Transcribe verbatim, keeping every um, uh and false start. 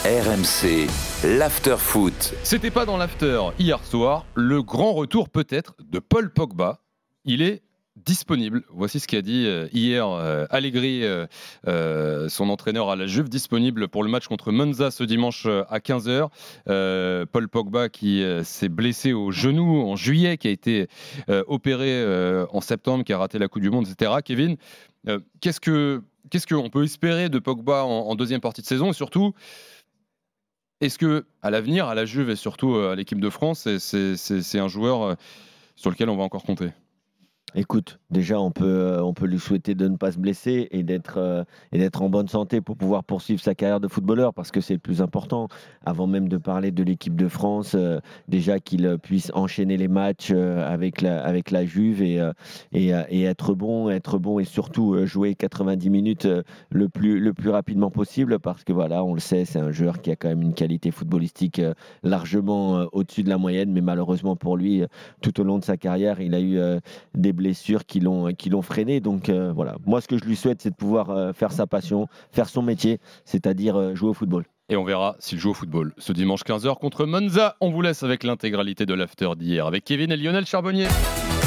R M C, l'after foot. C'était pas dans l'after hier soir, le grand retour peut-être de Paul Pogba. Il est disponible. Voici ce qu'a dit hier euh, Allegri, euh, euh, son entraîneur à la Juve, disponible pour le match contre Monza ce dimanche à quinze heures. Euh, Paul Pogba qui euh, s'est blessé au genou en juillet, qui a été euh, opéré euh, en septembre, qui a raté la Coupe du Monde, et cetera. Kevin, euh, qu'est-ce que qu'est-ce qu'on peut espérer de Pogba en, en deuxième partie de saison et surtout, est-ce que à l'avenir, à la Juve et surtout à l'équipe de France, c'est, c'est, c'est, c'est un joueur sur lequel on va encore compter? Écoute, déjà, on peut, euh, on peut lui souhaiter de ne pas se blesser et d'être, euh, et d'être en bonne santé pour pouvoir poursuivre sa carrière de footballeur, parce que c'est le plus important. Avant même de parler de l'équipe de France, euh, déjà qu'il euh, puisse enchaîner les matchs euh, avec, la, avec la Juve et, euh, et, euh, et être bon, être bon et surtout euh, jouer quatre-vingt-dix minutes euh, le, plus, le plus rapidement possible, parce que voilà, on le sait, c'est un joueur qui a quand même une qualité footballistique euh, largement euh, au-dessus de la moyenne, mais malheureusement pour lui, euh, tout au long de sa carrière, il a eu euh, des blessures qui l'ont, qui l'ont freiné. Donc euh, voilà, moi ce que je lui souhaite, c'est de pouvoir euh, faire sa passion, faire son métier, c'est-à-dire euh, jouer au football. Et on verra s'il joue au football ce dimanche quinze heures contre Monza. On vous laisse avec l'intégralité de l'after d'hier avec Kevin et Lionel Charbonnier.